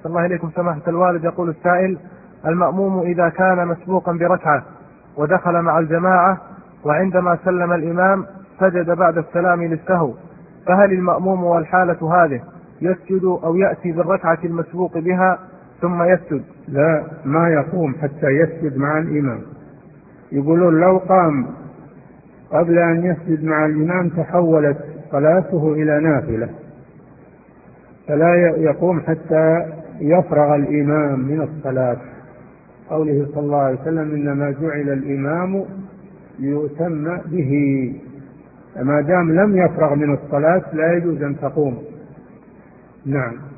الله إليكم سماحة الوالد. يقول السائل: المأموم إذا كان مسبوقا بركعة ودخل مع الجماعة وعندما سلم الإمام سجد بعد السلام للسهو، فهل المأموم والحالة هذه يسجد أو يأتي بالركعة المسبوق بها ثم يسجد؟ لا، ما يقوم حتى يسجد مع الإمام. يقولون لو قام قبل أن يسجد مع الإمام تحولت صلاته إلى نافلة، فلا يقوم حتى يفرغ الإمام من الصلاة. قوله صلى الله عليه وسلم: إنما جعل الإمام ليؤتم به. ما دام لم يفرغ من الصلاة لا يجوز أن تقوم. نعم.